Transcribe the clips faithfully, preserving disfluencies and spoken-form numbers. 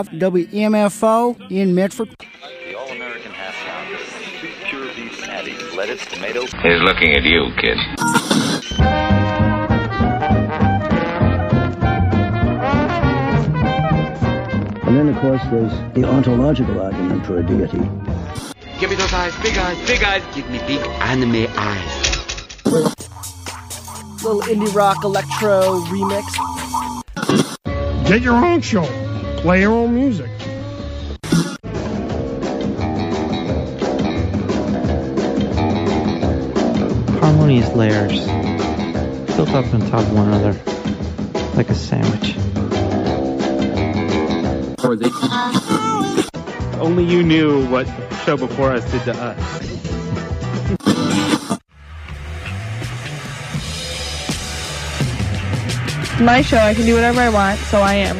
W M F O in Medford. The all-American half pounder, two pure beef patties, lettuce, tomato. He's looking at you, kid. And then, of course, there's the ontological argument for a deity. Give me those eyes, big eyes, big eyes. Give me big anime eyes. Little indie rock electro remix. Get your own show. Play your own music. Harmonious layers built up on top of one another like a sandwich. Or they... Only you knew what the show before us did to us. My show, I can do whatever I want, so I am.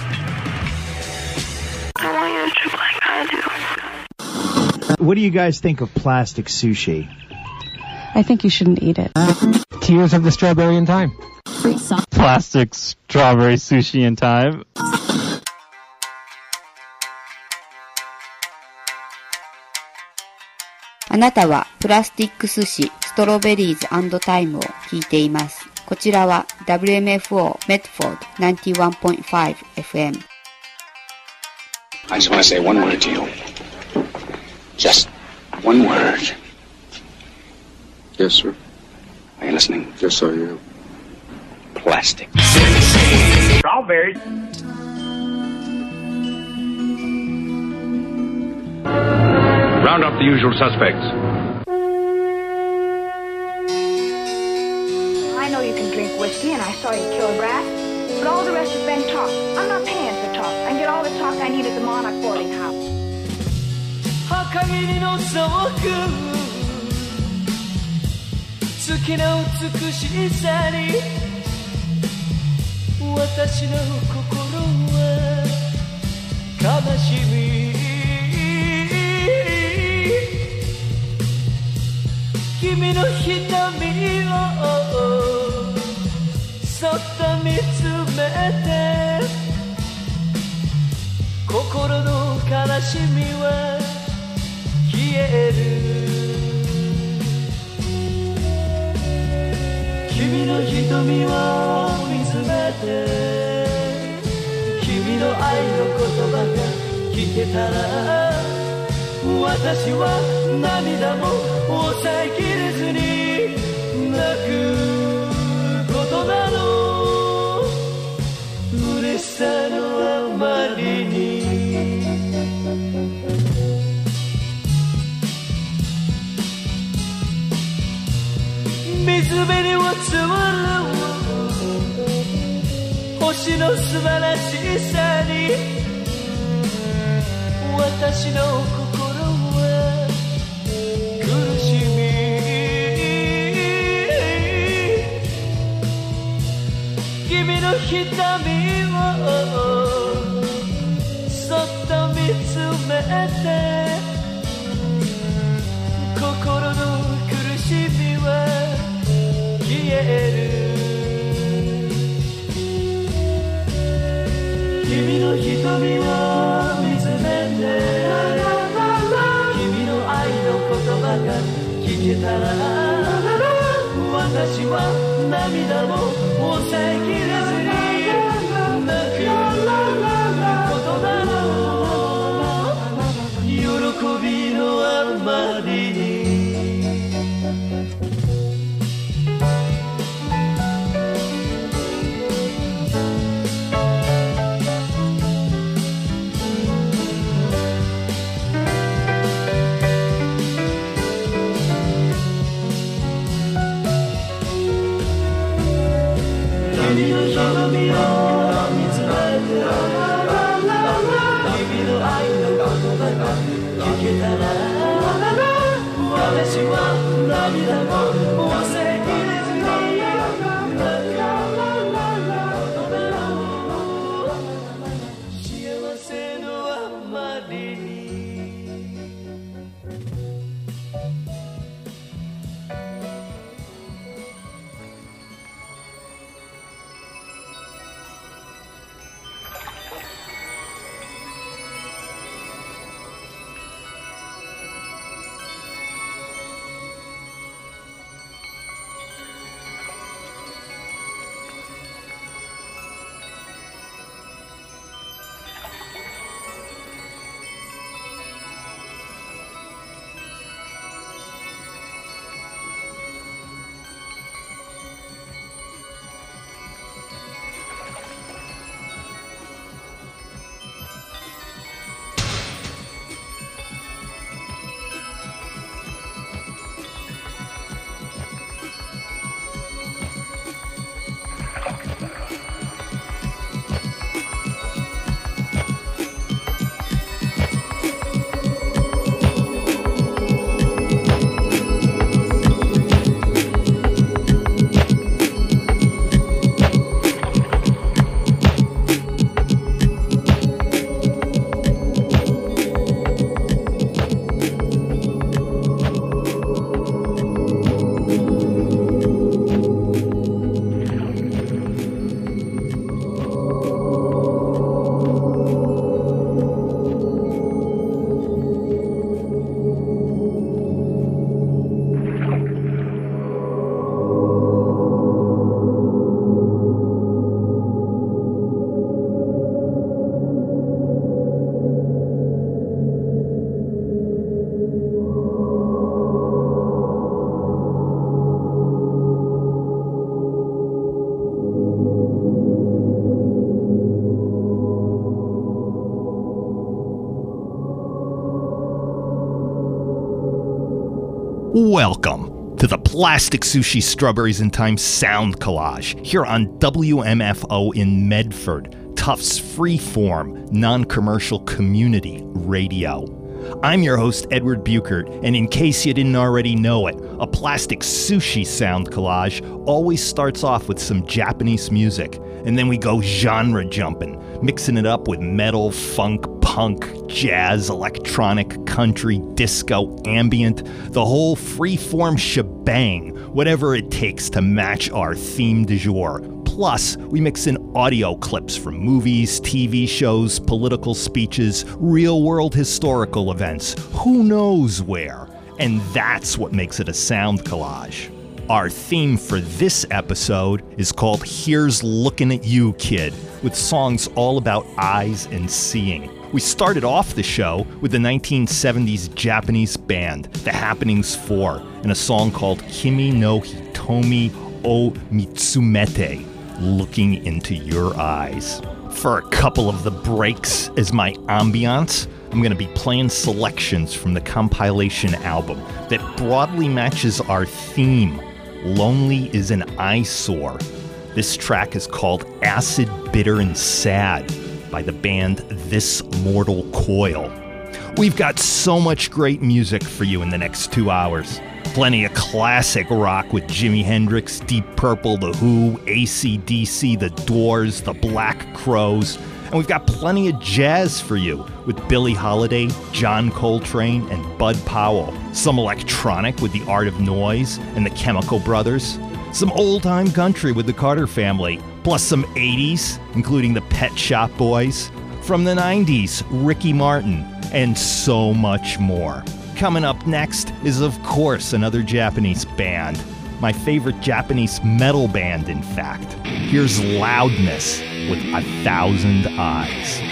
I want you to trip like I do. What do you guys think of plastic sushi? I think you shouldn't eat it. Tears of the Strawberry in Time. Plastic strawberry sushi in time. あなたはプラスティック寿司ストロベリーズ&タイムを聞いています。こちらは ダブリューエムエフオー Medford きゅうじゅういってんご エフエム。 I just want to say one word to you. Just one word. Yes, sir. Are you listening? Yes, I am. Plastic. Strawberries. Round up the usual suspects. I know you can drink whiskey, and I saw you kill a rat, but all the rest has been talk. I'm not paying for talk. I can get all the talk I need at the Monarch boarding house. 限りの総空月の美しさに私の心は悲しみ君の瞳をそっと見つめて心の悲しみは消える君の瞳を見つめて君の愛の言葉が聞けたら私は涙も抑えきれずに泣くことだろう嬉しさのあまりに水辺に落ちる星の素晴らしさに私の心は苦しみ君の瞳をそっと見つめて心の苦しみは消える君の瞳を見つめて君の愛の言葉が聞けたら私は涙も抑えきれずに泣くことだろう喜びのあまりに君の瞳を見つめて君の愛の言葉が聞けたら私は涙も抑えきれずに泣くことだろう幸せのあまりに Welcome to the Plastic Sushi Strawberries in Time sound collage here on W M F O in Medford, Tufts freeform, non-commercial community radio. I'm your host, Edward Buchert, and in case you didn't already know it, a Plastic Sushi sound collage always starts off with some Japanese music, and then we go genre jumping, mixing it up with metal, funk, punk, jazz, electronic, country, disco, ambient, the whole freeform shebang, whatever it takes to match our theme du jour. Plus, we mix in audio clips from movies, T V shows, political speeches, real-world historical events, who knows where. And that's what makes it a sound collage. Our theme for this episode is called Here's Looking at You, Kid, with songs all about eyes and seeing. We started off the show with the nineteen seventies Japanese band, The Happenings Four, and a song called Kimi no Hitomi o Mitsumete, Looking Into Your Eyes. For a couple of the breaks as my ambiance, I'm going to be playing selections from the compilation album that broadly matches our theme, Lonely is an Eyesore. This track is called Acid, Bitter, and Sad by the band This Mortal Coil. We've got so much great music for you in the next two hours. Plenty of classic rock with Jimi Hendrix, Deep Purple, The Who, A C D C, The Doors, The Black Crowes. And we've got plenty of jazz for you with Billie Holiday, John Coltrane, and Bud Powell. Some electronic with The Art of Noise and the Chemical Brothers. Some old-time country with the Carter Family. Plus some eighties, including the Pet Shop Boys. From the nineties, Ricky Martin. And so much more. Coming up next is, of course, another Japanese band. My favorite Japanese metal band, in fact. Here's Loudness with A Thousand Eyes.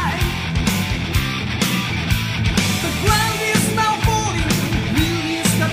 The ground is now falling, beauty is the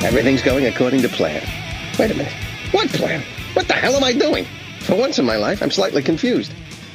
Everything's going according to plan. Wait a minute. What plan? What the hell am I doing? For once in my life, I'm slightly confused.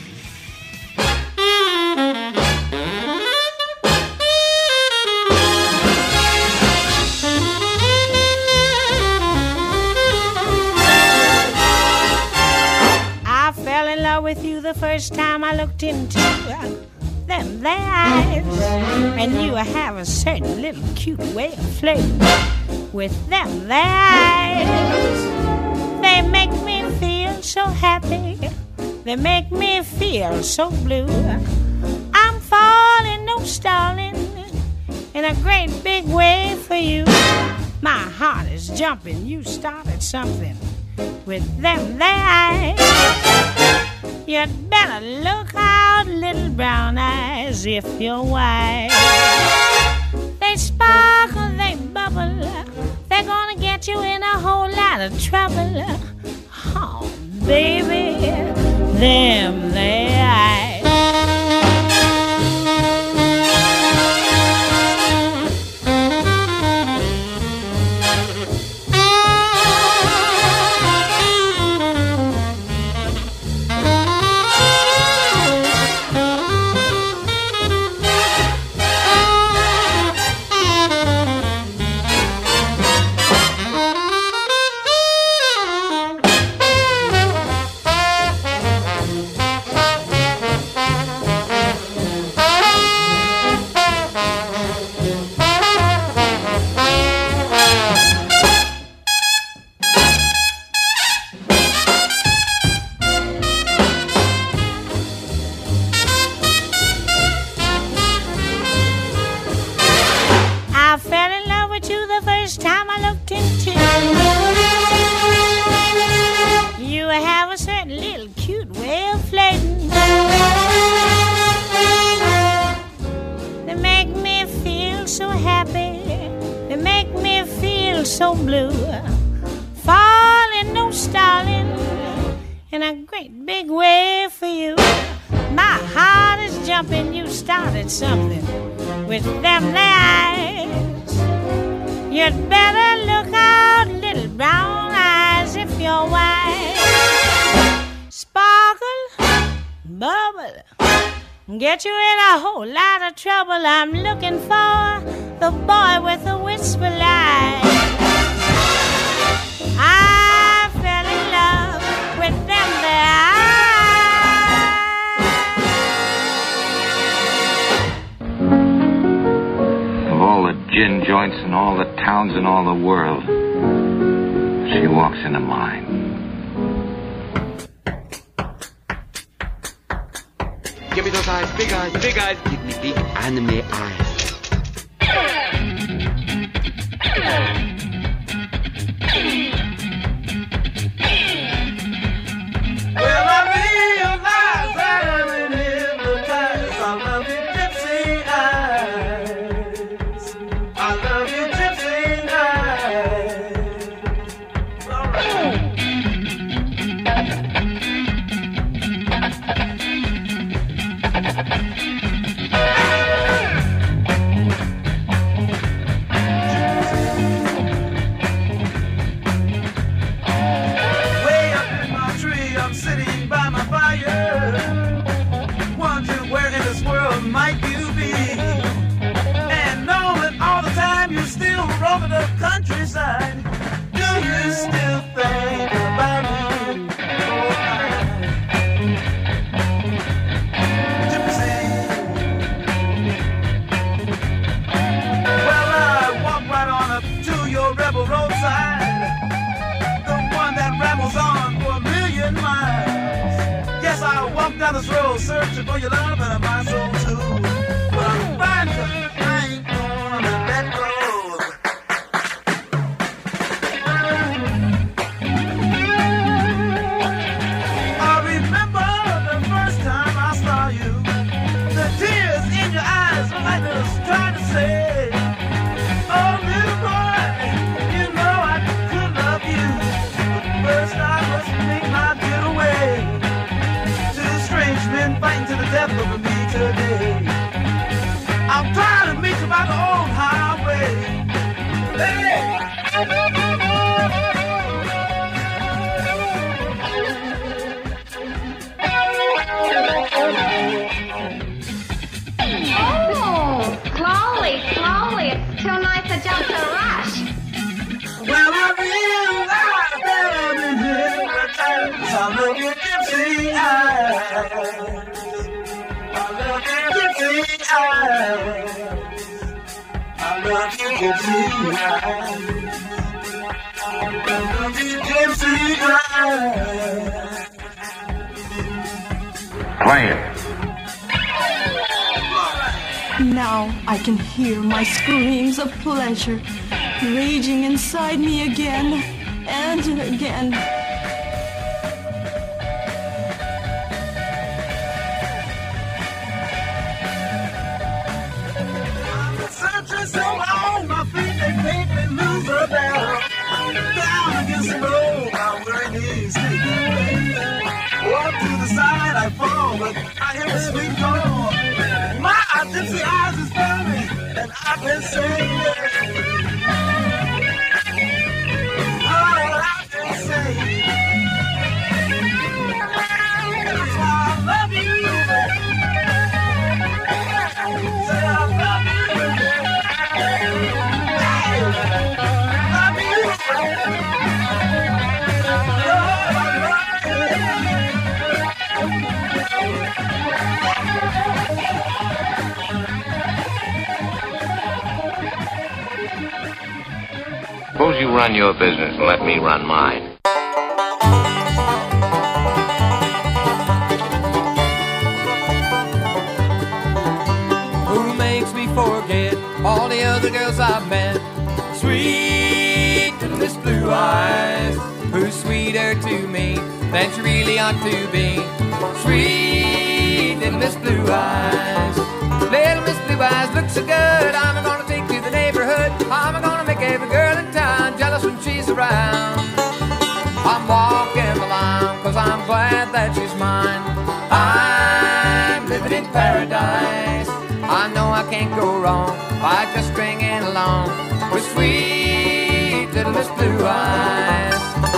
I fell in love with you the first time I looked into them their eyes, and you have a certain little cute way of flirting with them their eyes. They make me feel so happy, they make me feel so blue. I'm falling, no stalling, in a great big way for you. My heart is jumping, you started something with them their eyes. You'd better look out, little brown eyes, if you're wise. They sparkle, they bubble, they're gonna get you in a whole lot of trouble. Oh, baby, them their eyes. So blue, falling, no stalling, in a great big way for you. My heart is jumping, you started something with them there eyes. You'd better look out, little brown eyes, if you're wise. Sparkle, bubble, get you in a whole lot of trouble. I'm looking for the boy with the wistful eyes. I fell in love with them there eyes. Of all the gin joints in all the towns in all the world, she walks into mine. Give me those eyes, big eyes, big eyes. Give me big anime eyes. Well, I realize that I'm hypnotized. I love you, gypsy eyes. I love you, gypsy eyes. All right. Over the countryside, do you still think about me? Oh, gypsy. Well, I walk right on up to your rebel roadside, the one that rambles on for a million miles. Yes, I walk down this road searching for your love and my soul too. But I'm finding I ain't gonna let go. Over me today. I'm trying to meet you by the old highway. Hey! Play it. Now I can hear my screams of pleasure raging inside me again and again. Searching so long, my feet they make me lose a battle. Down against the road, my weary knees take me away. Walk to the side, I fall, but I hear the sweet call. My gypsy eyes is burning, and I've been saying, all I've been saying. That's why I love you, baby. Say I love you, baby. Love you, Suppose you run your business and let me run mine. Who makes me forget all the other girls I've met? Sweet little Miss Blue Eyes, who's sweeter to me than she really ought to be. Sweet little Miss Blue Eyes, little Miss Blue Eyes look so good. I'm gonna take to the neighborhood. I'm gonna make every girl in town jealous when she's around. I'm walking the line cause I'm glad that she's mine. I'm living in paradise. I know I can't go wrong by just stringing along with sweet little Miss Blue Eyes.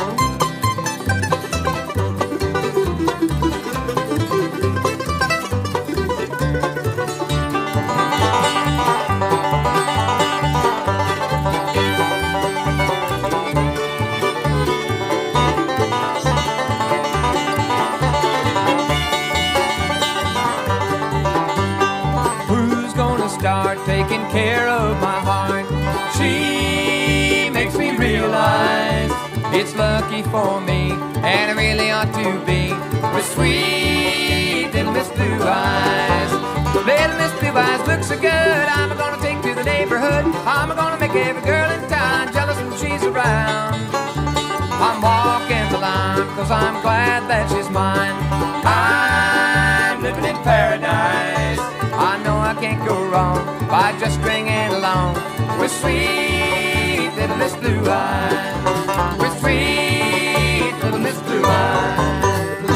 Start taking care of my heart. She makes me realize it's lucky for me, and I really ought to be with sweet little Miss Blue Eyes. Little Miss Blue Eyes look so good. I'm gonna take to the neighborhood. I'm gonna make every girl in town jealous when she's around. I'm walking the line cause I'm glad that she's mine. I'm living in paradise. I know I can't go wrong by just stringing along with sweet little Miss Blue Eyes. With sweet little Miss Blue Eyes.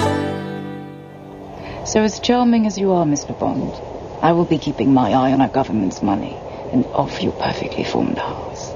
So as charming as you are, Mister Bond, I will be keeping my eye on our government's money and off your perfectly formed house.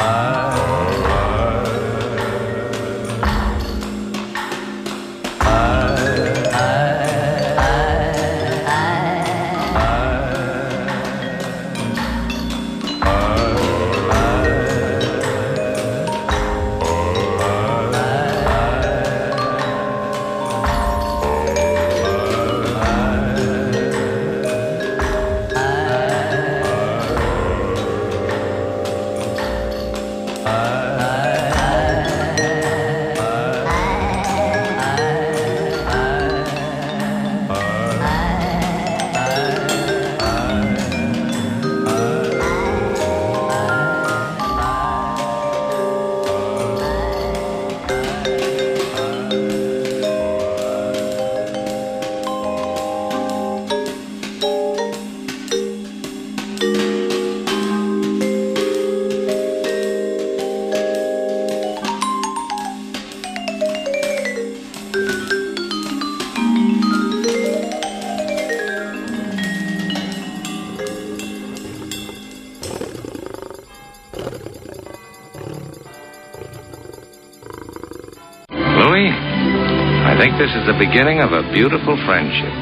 I think this is the beginning of a beautiful friendship.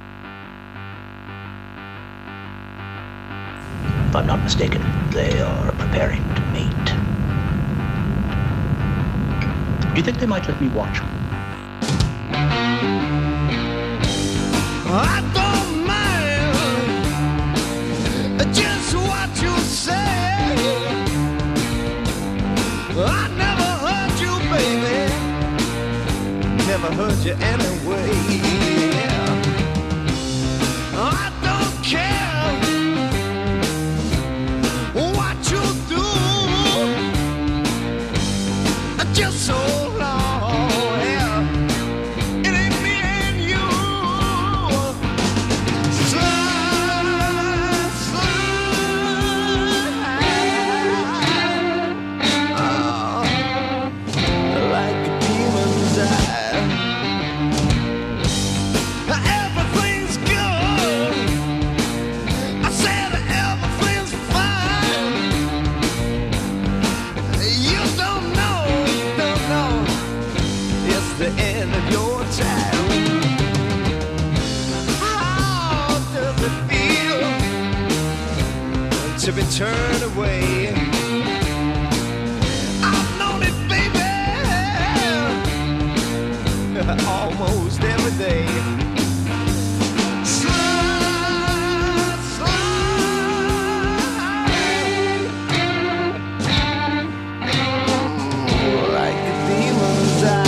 If I'm not mistaken, they are preparing to mate. Do you think they might let me watch? I don't mind just what you say. I never hurt you, baby. Never hurt you anyway. I don't care what you do, just so long, yeah. It ain't me and you. Slide, slide, oh, like a demon's eye. Everything's good. I said everything's fine. You don't know, don't know. It's the end of your time. How does it feel to be turned away? I've known it, baby, almost every day. Slide, slide, like a demon's eye.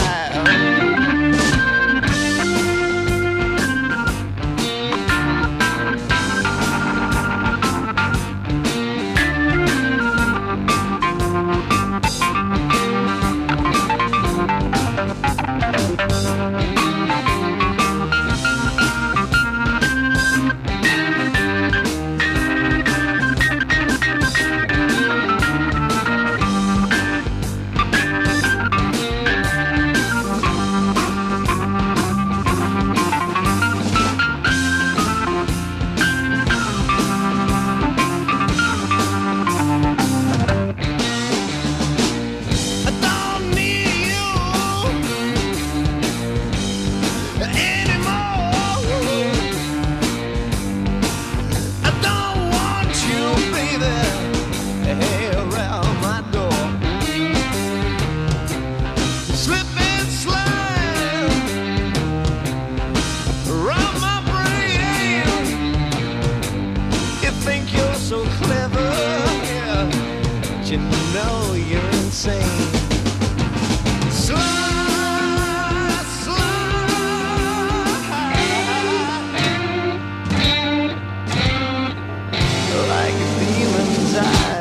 I don't need you anymore. I don't want you, baby, here around my door. Slip and slide around my brain. You think you're so clever, yeah, but you know you're insane. Slide, slide, like a demon's eye.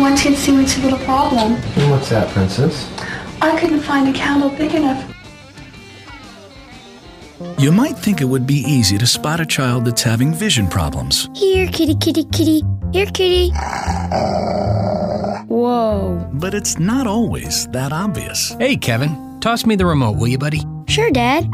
once did see much of a problem. And what's that, Princess? I couldn't find a candle big enough. You might think it would be easy to spot a child that's having vision problems. Here, kitty, kitty, kitty. Here, kitty. Whoa. But it's not always that obvious. Hey, Kevin, toss me the remote, will you, buddy? Sure, Dad.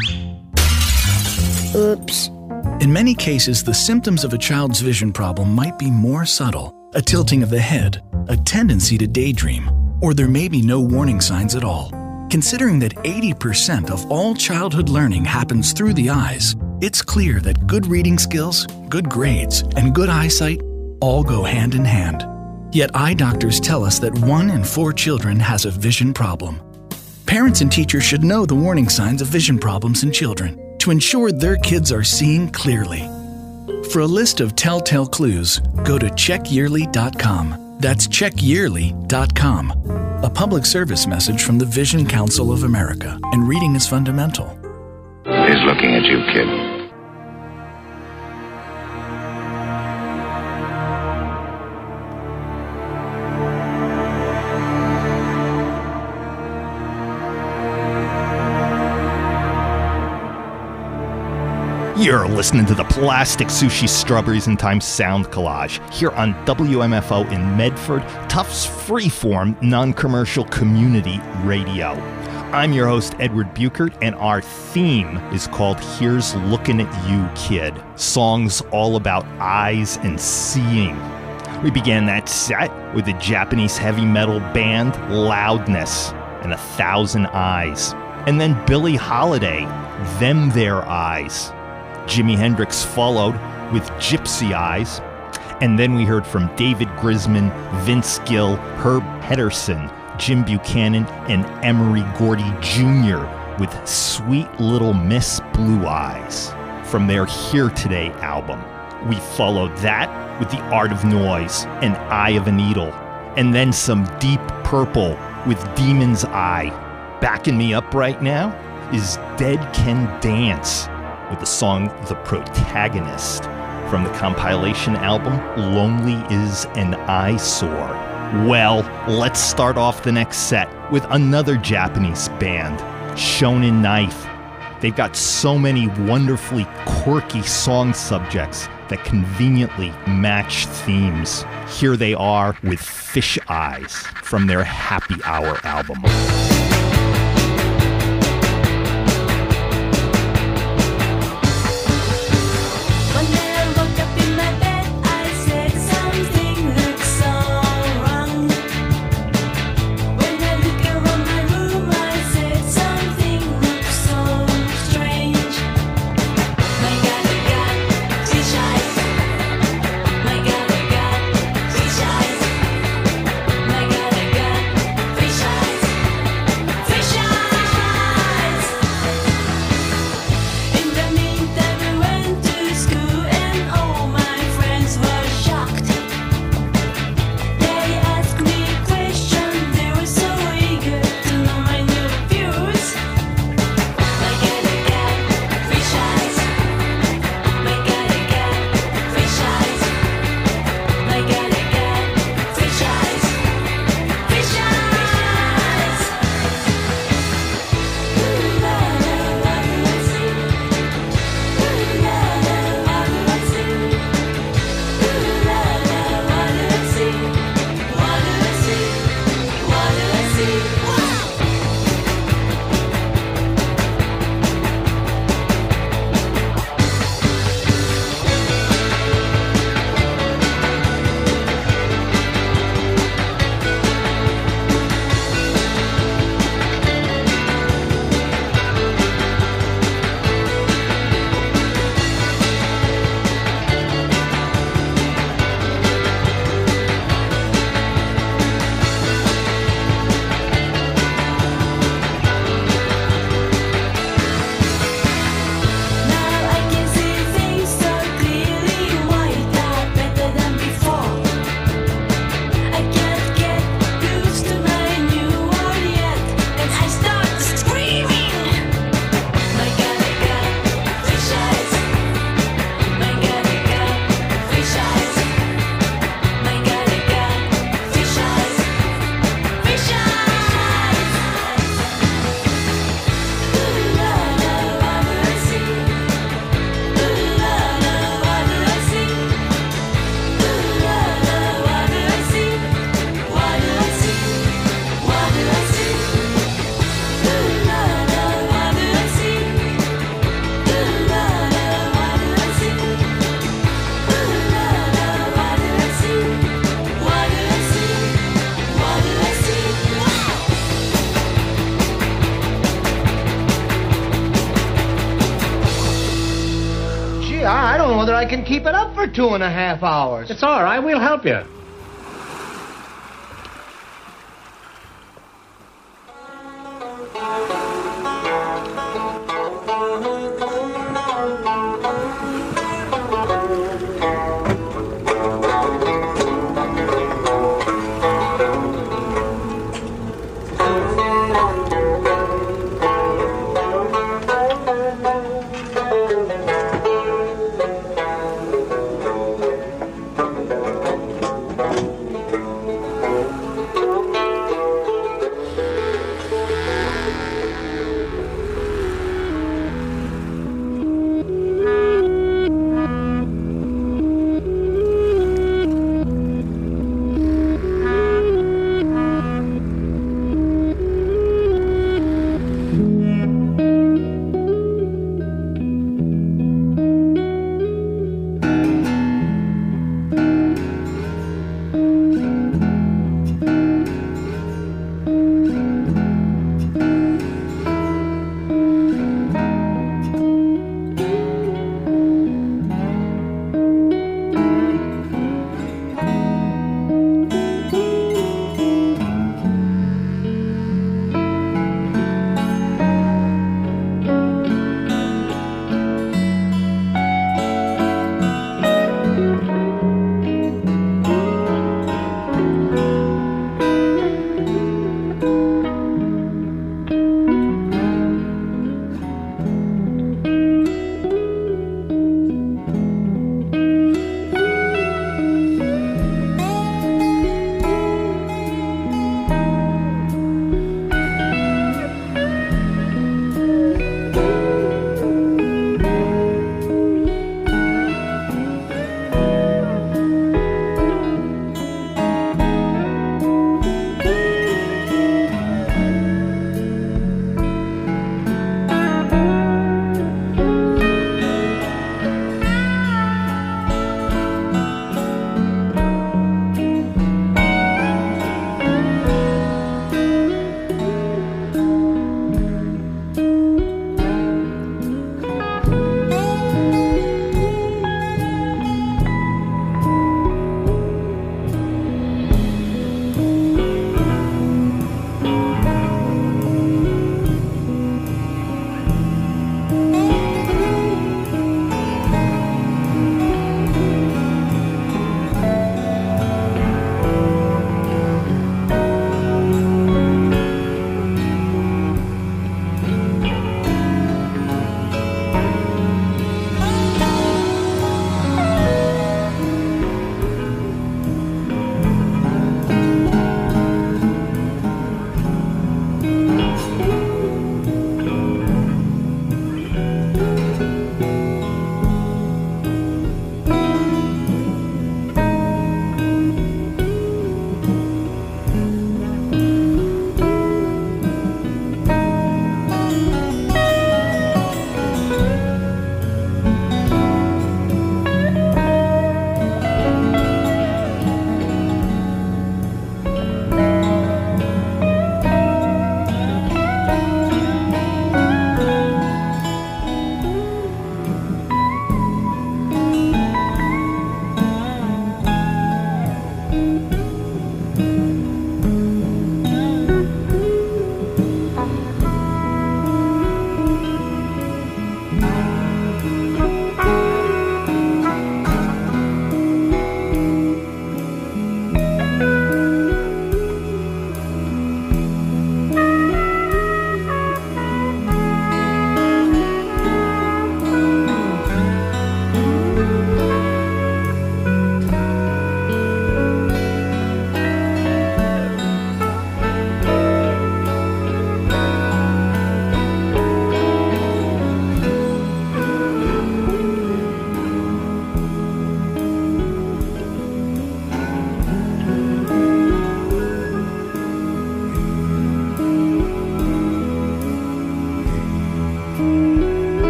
Oops. In many cases, the symptoms of a child's vision problem might be more subtle. A tilting of the head, a tendency to daydream, or there may be no warning signs at all. Considering that eighty percent of all childhood learning happens through the eyes, it's clear that good reading skills, good grades, and good eyesight all go hand in hand. Yet eye doctors tell us that one in four children has a vision problem. Parents and teachers should know the warning signs of vision problems in children to ensure their kids are seeing clearly. For a list of telltale clues, go to check yearly dot com. That's check yearly dot com. A public service message from the Vision Council of America. And reading is fundamental. He's looking at you, kid. You're listening to the Plastic Sushi Strawberries in Time Sound Collage here on W M F O in Medford, Tufts Freeform Non-Commercial Community Radio. I'm your host, Edward Buchert, and our theme is called Here's Looking at You, Kid. Songs all about eyes and seeing. We began that set with the Japanese heavy metal band Loudness and A Thousand Eyes. And then Billie Holiday, Them Their Eyes. Jimi Hendrix followed with Gypsy Eyes. And then we heard from David Grisman, Vince Gill, Herb Pedersen, Jim Buchanan, and Emery Gordy Junior with Sweet Little Miss Blue Eyes from their Here Today album. We followed that with The Art of Noise and Eye of a Needle. And then some Deep Purple with Demon's Eye. Backing me up right now is Dead Can Dance with the song The Protagonist from the compilation album Lonely is an Eyesore. Well, let's start off the next set with another Japanese band, Shonen Knife. They've got so many wonderfully quirky song subjects that conveniently match themes. Here they are with Fish Eyes from their Happy Hour album. Gee, I don't know whether I can keep it up for two and a half hours. It's all right. We'll help you.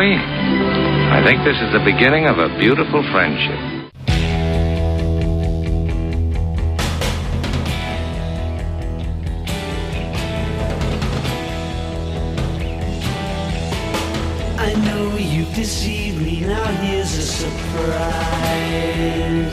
Mary, I think this is the beginning of a beautiful friendship. I know you've deceived me, now here's a surprise.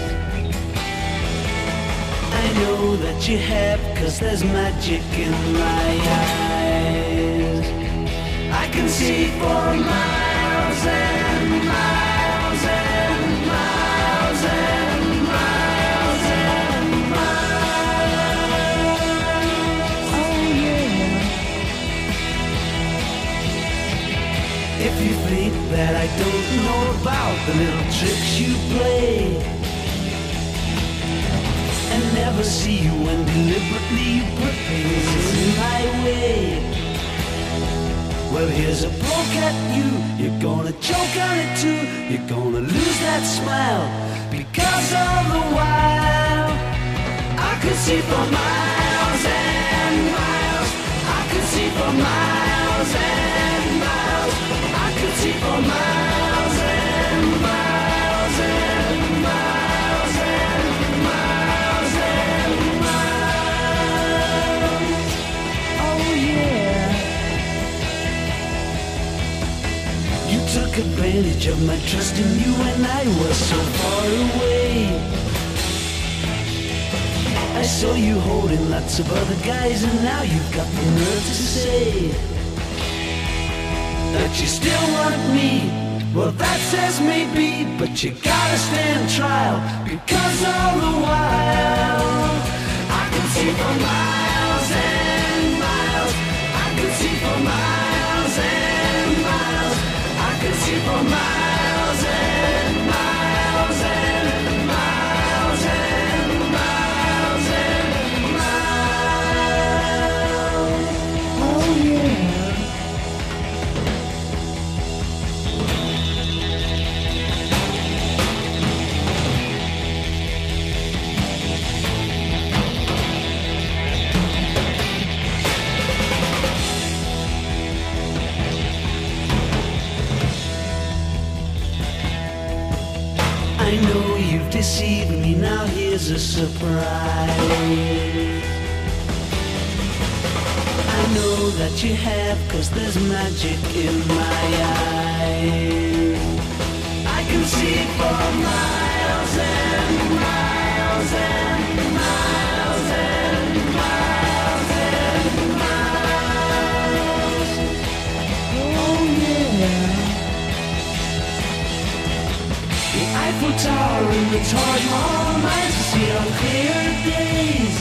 I know that you have, cause there's magic in my eyes. I can see for miles and miles and miles and miles and miles. Oh yeah. If you think that I don't know about the little tricks you play, and never see you when deliberately you put things in my way, well, here's a poke at you. You're gonna choke on it too. You're gonna lose that smile, because all the while I could see for miles and miles. I could see for miles and miles. I could see for miles and miles and miles and miles and miles. Oh yeah. You took advantage of my trust in you when I was so far away. I saw you holding lots of other guys, and now you've got the nerve to say that you still want me. Well, that says maybe, but you gotta stand trial, because all the while I can see for miles and miles. I can see for miles and miles. I can see for miles and miles and miles and miles and miles. Oh yeah. I know you've deceived me, now here's a surprise. I know that you have, cause there's magic in my eyes. I can see for miles and miles and miles and miles and miles. Oh yeah. The Eiffel Tower and the Taj Mahal might see on clear days.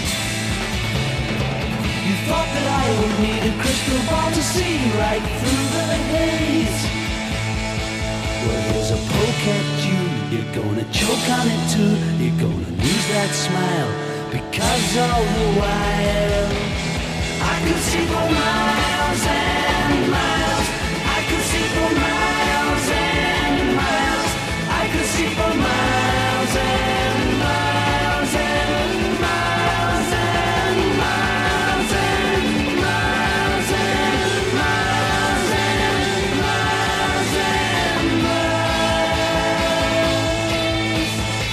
You thought that I would need a crystal ball to see right through the haze. Well, here's a poke at you. You're gonna choke on it too. You're gonna lose that smile, because all the while I could see for miles and miles. I could see for miles and miles. I could see for miles and miles and miles and miles and miles and miles and miles and miles.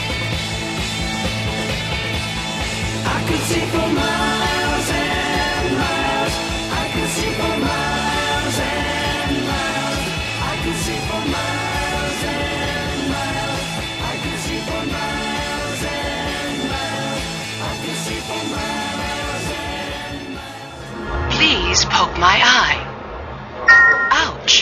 I could see for miles and miles. I could see for miles and miles. I could see for miles and miles. I could see for miles and miles. I could see for miles and miles. Please poke my eye. Ouch.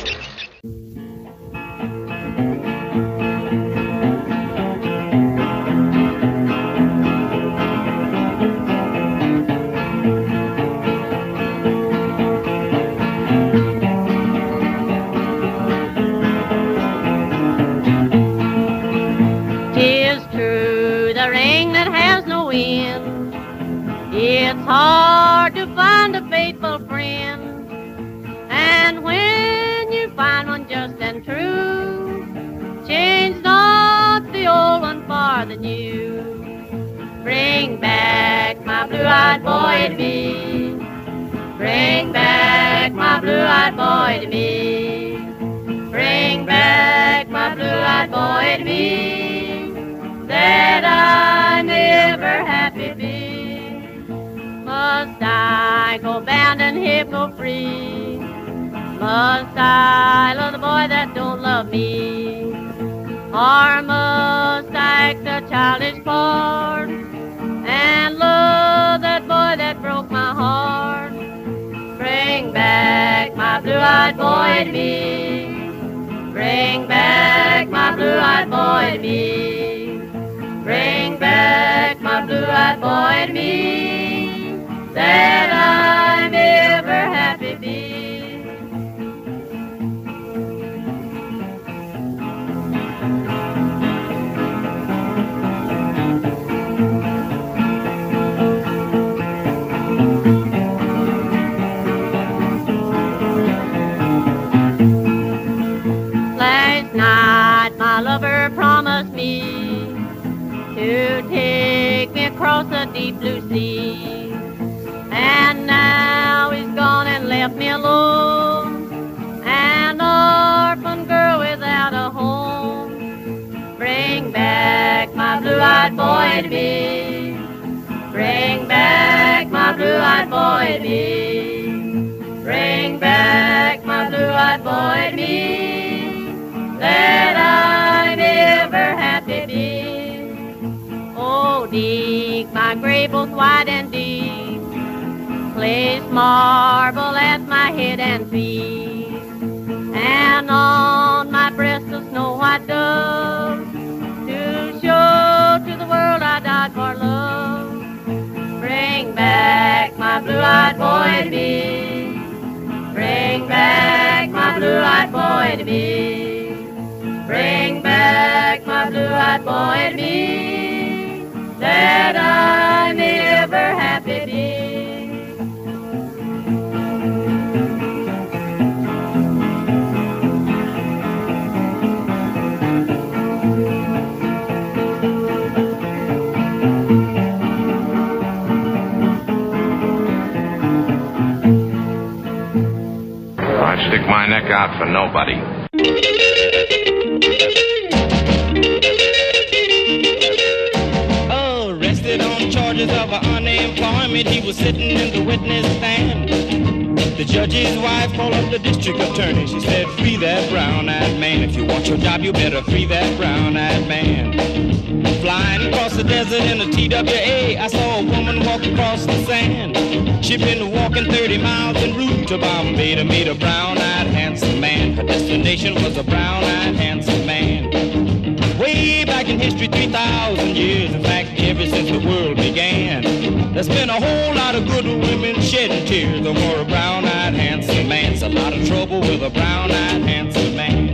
Tis true, the ring that has no end. It's hard to find a faithful friend. And when you find one just and true, change not the old one for the new. Bring back my blue-eyed boy to me. Bring back my blue-eyed boy to me. Bring blue-eyed boy to be, that I may ever happy be. Must I go bound and hypo-free? Must I love the boy that don't love me? Or must I act a childish part and love that boy that broke my heart? Bring back my blue-eyed boy to me. Bring back my blue-eyed boy to me. Bring back my blue-eyed boy to me, that I may ever happy be. Last night my lover promised me to take me across the deep blue sea, and now he's gone and left me alone, an orphan girl without a home. Bring back my blue-eyed boy to me. Bring back my blue-eyed boy to me. Bring back my blue-eyed boy to me, that I may ever happy be. Oh, dig my grave both wide and deep, place marble at my head and feet, and on my breast a snow white dove, to show to the world I died for love. Bring back my blue-eyed boy to me. Bring back my blue-eyed boy to me. Bring back my blue-eyed boy to me, that I may ever happy be. I'd stick my neck out for nobody. Arrested on charges of unemployment, he was sitting in the witness stand. The judge's wife called up the district attorney. She said, free that brown-eyed man. If you want your job, you better free that brown-eyed man. Flying across the desert in a T W A, I saw a woman walk across the sand. She'd been walking thirty miles en route to Bombay to meet a brown-eyed handsome man. Her destination was a brown-eyed handsome man. Way back in history, three thousand years, in fact, ever since the world began, there's been a whole lot of good women shedding tears over a brown-eyed handsome man. It's a lot of trouble with a brown-eyed handsome man.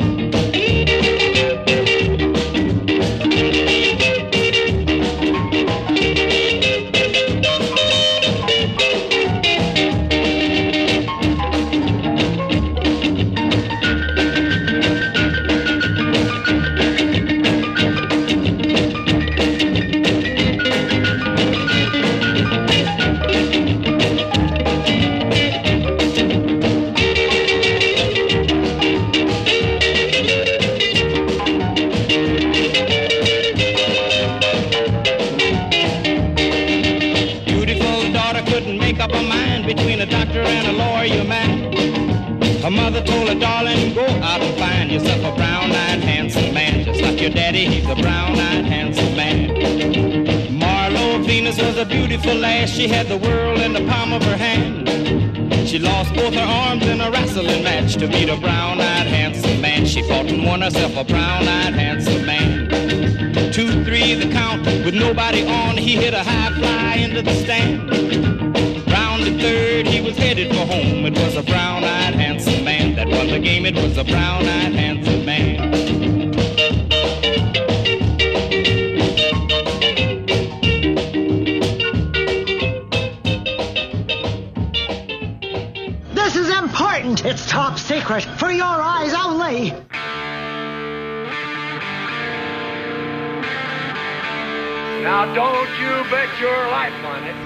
Her mother told her, darling, go out and find yourself a brown-eyed handsome man. Just like your daddy, he's a brown-eyed handsome man. Marlo Venus was a beautiful lass. She had the world in the palm of her hand. She lost both her arms in a wrestling match to meet a brown-eyed handsome man. She fought and won herself a brown-eyed handsome man. Two, three, the count, with nobody on, he hit a high fly into the stand. Round the third, he was headed for home. It was a brown-eyed handsome man that won the game. It was a brown-eyed handsome man. This is important. It's top secret. For your eyes only. Now don't you bet your life on it.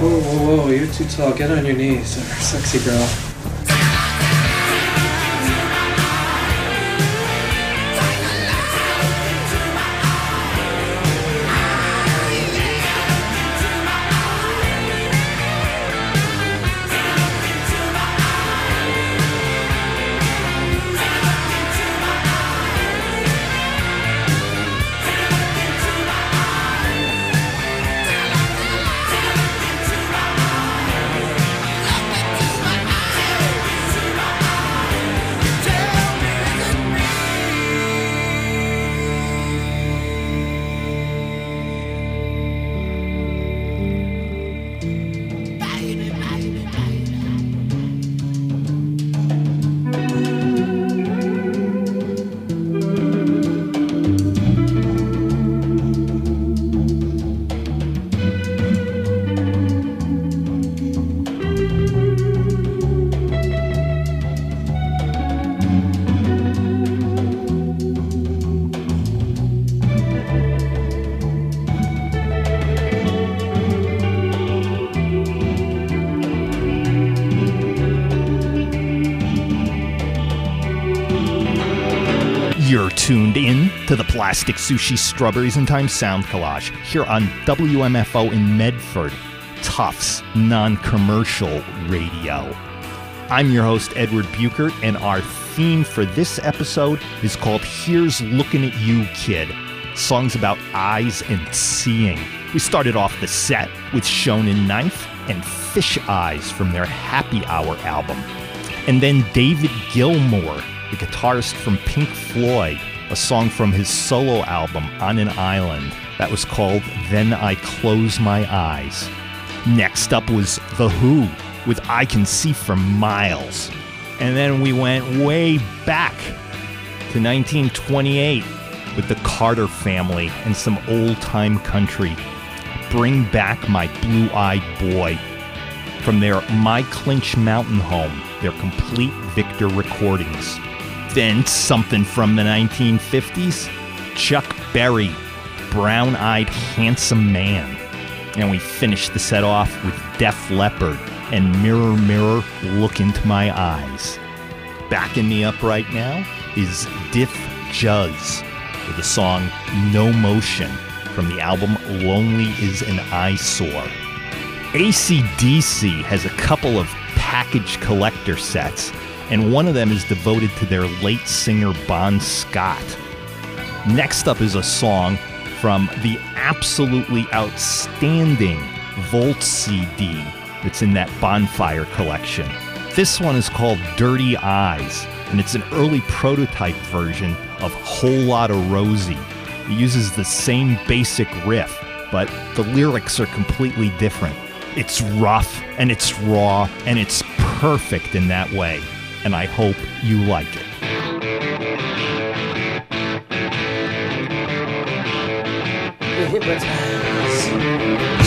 Whoa, whoa, whoa, you're too tall. Get on your knees, sexy girl. You're tuned in to the Plastic Sushi Strawberries and Time Sound Collage here on W M F O in Medford, Tufts Non-Commercial Radio. I'm your host, Edward Buchert, and our theme for this episode is called Here's Looking at You, Kid. Songs about eyes and seeing. We started off the set with Shonen Knife and Fish Eyes from their Happy Hour album. And then David Gilmour, the guitarist from Pink Floyd, a song from his solo album, On an Island, that was called Then I Close My Eyes. Next up was The Who, with I Can See for Miles. And then we went way back to nineteen twenty-eight with the Carter Family and some old-time country. Bring Back My Blue-Eyed Boy, from their My Clinch Mountain home, their Complete Victor recordings. Then something from the nineteen fifties, Chuck Berry, Brown-Eyed Handsome Man. And we finished the set off with Def Leppard and Mirror, Mirror, Look Into My Eyes. Backing me up right now is Diff Juz with the song No Motion from the album Lonely is an Eyesore. A C D C has a couple of package collector sets, and one of them is devoted to their late singer Bon Scott. Next up is a song from the absolutely outstanding Volt C D that's in that Bonfire collection. This one is called Dirty Eyes, and it's an early prototype version of Whole Lotta Rosie. It uses the same basic riff, but the lyrics are completely different. It's rough, and it's raw, and it's perfect in that way. And I hope you like it. Hypnotize.